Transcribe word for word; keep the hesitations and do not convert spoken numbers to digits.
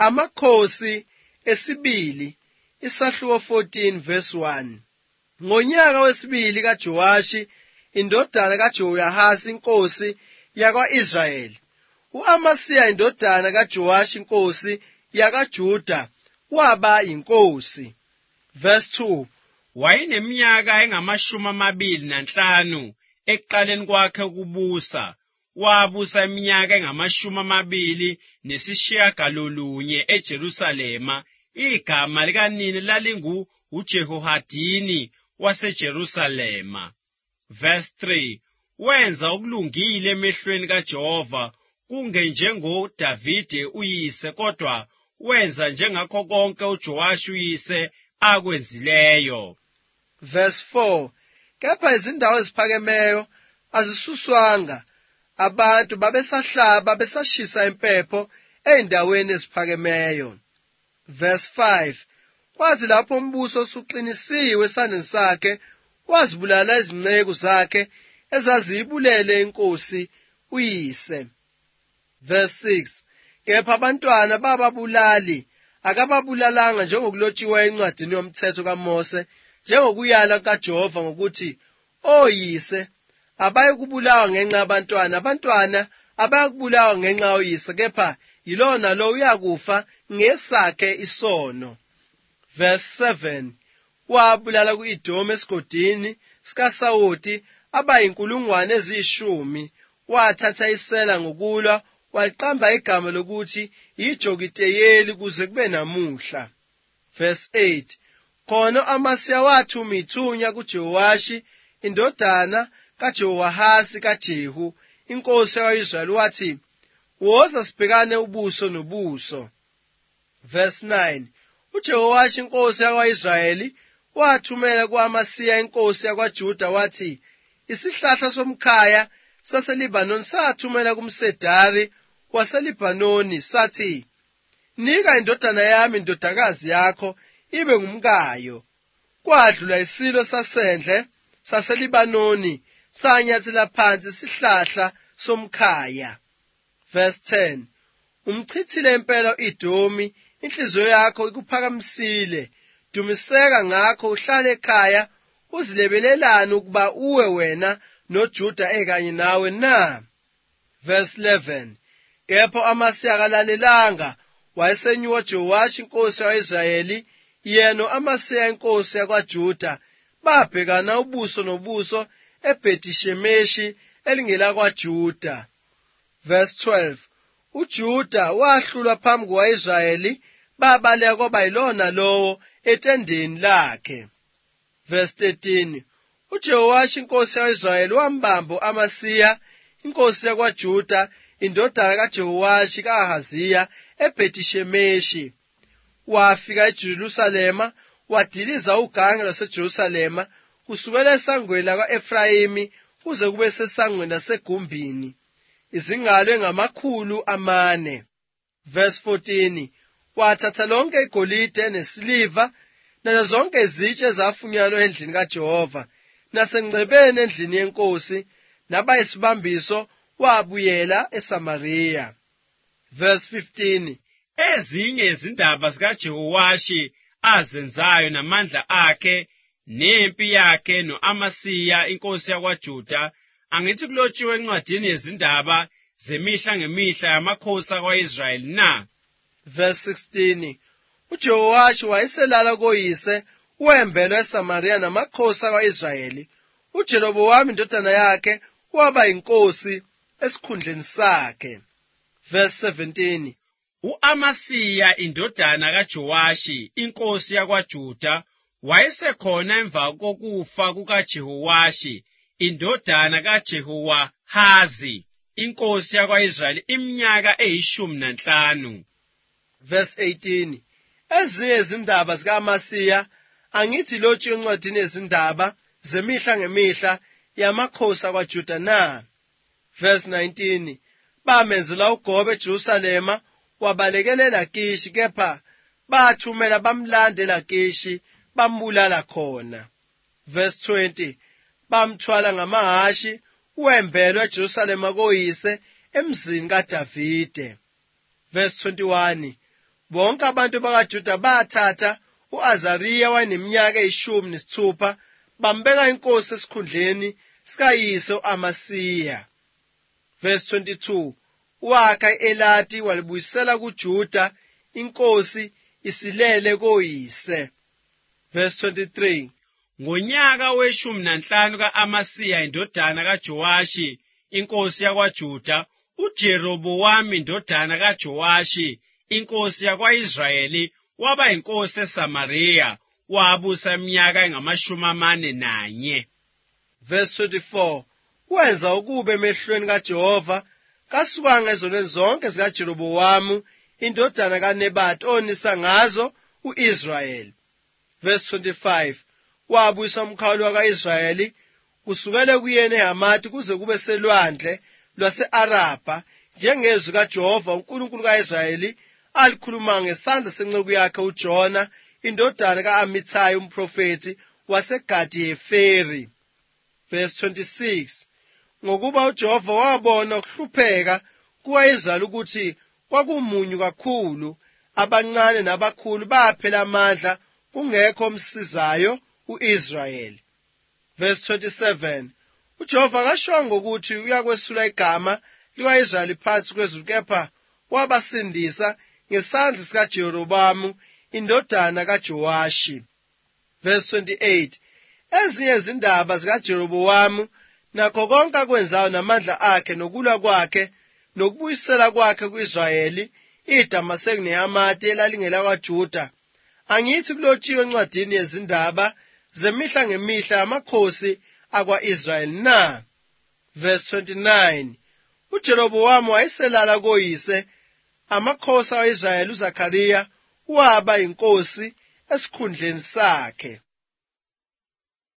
Amakhosi esibili isahluko fourteen verse one. Ngonyaka wesibili kaJowashi indodana kaJehoyahasi inkosi yakwa-Israyeli, u-Amasiya indodana kaJowashi inkosi yakaJuda waba yinkosi. Verse two. Wayeneminyaka engamashumi amabili nanhlanu ekuqaleni kwakhe ukubusa. Wabusa iminyaka engamashumi amabili nesishiyagalolunye eJerusalema. Igama likanina lalingu uJehohadini waseJerusalema. Verse three. Wenza okulungile emehlweni kaJehova, kungenjengoDavide uyise, kodwa wenza njengakho konke uJowashi uyise akwenzileyo. Verse four. Kepha izindawo eziphakemeyo azisuswanga, abantu babesahlaba besashisa impepho ey'ndaweni eziphakemeyo. Verse five. Kwathi lapho umbuso usuqinisiwe esandleni sakhe, wazibulala izinceku zakhe ezaziyibulele inkosi uyise. Verse six. Kepha abantwana bababulali akababulalanga njengokulotshiweyo encwadini yomthetho kaMose, njengokuyala kaJehova ngokuthi, oyise abayekubulawa ngenxa yabantwana, abantwana abayekubulawa ngenxa yoyise, kepha yilona lo uyakufa ngesakhe isono. Verse seven. Wabulala ku-Edomu esigodini sikaSawoti abayinkulungwane eziyishumi. Wathatha isela ngokulwa, waliqamba igama lokuthi yiJokiteyeli kuze kube namuhla. Verse eight. Khona u-Amasiya wathuma ithunya kuJehowashi indodana kaJehowahasi kaJehu inkosi yaka-Israyeli, wathi, woza sibhekane ubuso nobuso. Verse nine. uJehowashi inkosi yakwa-Israyeli wathumela ku-Amasiya inkosi yakwaJuda wathi, isihlahla somkhaya saseLibanoni sathumela kumsedari waseLibanoni sathi, nika indodana yami indodakazi yakho ibe ngumkayo. Kwadlula isilo sasendle saseLibanoni sanyathela phansi isihlahla somkhaya. Verse ten. Umchithile impela u-Edomi, inhliziyo yakho ikuphakamisile, dumiseka ngakho uhlale ekhaya, uzilebelelane ukuba uwe wena noJuda ekanye nawe na. Verse eleven. Kepha u-Amasiya akalalelanga, wayesenyuka uJowashi inkosi yaka-Israyeli, yena no-Amasiya inkosi yakwaJuda babhekana ubuso nobuso eBhethi-Shemeshi elingelakwaJuda. Verse twelve. uJuda wahlulwa phambi kuka-Israyeli, babaleka kwaba yilona lowo etendeni lakhe. Verse thirteen. uJehowashi inkosi yaka-Israyeli wambamba u-Amasiya inkosi yakwaJuda indodana kaJehowashi ka-Ahaziya eBhethi-Shemeshi. Wafika eJerusalema, wadiliza ugange lwaseJerusalema kusukela esangweni laka-Efrayimi kuze kube sesangweni lasegumbini, izingalo engamakhulu amane. Verse fourteen. Wathatha lonke igolide nesiliva nazo zonke izitshe ezafunyanwa endlini kaJehova nasengcebeni endlini yenkosi, nabayisibambiso wabuyela eSamariya. Verse fifteen. Ezinye izindaba zikaJehowashi azenzayo namandla akhe nempi yakhe no-Amasiya inkosi yakwaJuda, angithi kulotshiwe encwadini yezindaba zemihla ngemihla yamakhosi akwa-Israyeli na? Verse sixteen. uJehowashi wayeselala koyise, wembelwa eSamariya namakhosi akwa-Israyeli. uJerobhowamu indodana yakhe waba yinkosi esikhundleni sakhe. Verse seventeen. U-Amasiya indodana kaJowashi inkosi yakwaJuda wayesekhona emva kokufa kukaJehowashi indodana kaJehowahazi inkosi yakwa-Israyeli iminyaka eyishumi nanhlanu. Verse eighteen. Ezinye izindaba zika-Amasiya angithi lotshiwe encwadini yezindaba zemihla ngemihla yamakhosi akwaJuda na? Verse nineteen. Bamenzela uGobe eJerusalema, wabalekela eLakishi, kepha bathumela bamlanda eLakishi bambulala khona. Verse twenty. Bamthwala ngamahashi, wembelwa eJerusalema koyise emzini kaDavide. Verse twenty-one. bonke abantu bakaJuda bathatha u-Azariya wayeneminyaka eyishumi nesithupha bambeka inkosi esikhundleni sikayise u-Amasiya. Verse twenty-two. Wakha i-Elati walibuyisela kuJuda, inkosi isilele koyise. Verse twenty-three. Ngonyaka weshumi nanhlanu ka-Amasiya indodana kaJowashi inkosi yakwaJuda, uJerobhowamu indodana kaJowashi inkosi yakwa-Israyeli waba inkosi eSamariya, wabusa iminyaka engamashumi amane nanye. Verse twenty-four. Wenza okubi emehlweni kaJehova, kasukanga ezonweni zonke zikaJerobhowamu indodana kaNebati onisa ngazo u-Israyeli. Verse twenty-five. Wabuyisa umkhawulo waka-Israyeli kusukela kuyena eHamathi kuze kube selwandle lwase-Arabha, njengezwi kaJehova uNkulunkulu ka-Israyeli alikhuluma ngesandla senceku yakhe uJona indodana ka-Amithayi umprofethi waseGadi-Heferi. Verse twenty-six. Ngokuba uJehova wabona ukuhlupheka kuka-Israyeli ukuthi kwakumunywa kakhulu, abancane nabakhulu baphela amandla, kungekho omsizayo u-Israyeli. Verse twenty-seven. uJehova kashongo ukuthi uyakwesula igama lika-Israyeli phansi kwezulu, kepha wabasindisa ngesandla sikaJerobhowamu indodana kaJowashi. Verse twenty-eight. Ezinye izindaba zikaJerobhowamu nakho konke akwenzayo namandla akhe nokulwa kwakhe nokubuyisela kwakhe ku-Israyeli, iDamaseko neHamathi elalingelakwaJuda, angithi kulotshiwe encwadini yezindaba zemihla ngemihla yamakhosi akwa-Israyeli na? Verse twenty-nine. uJerobhowamu wayeselala koyise, amakhosi akwa-Israyeli uZakhariya waba inkosi esikhundleni sakhe.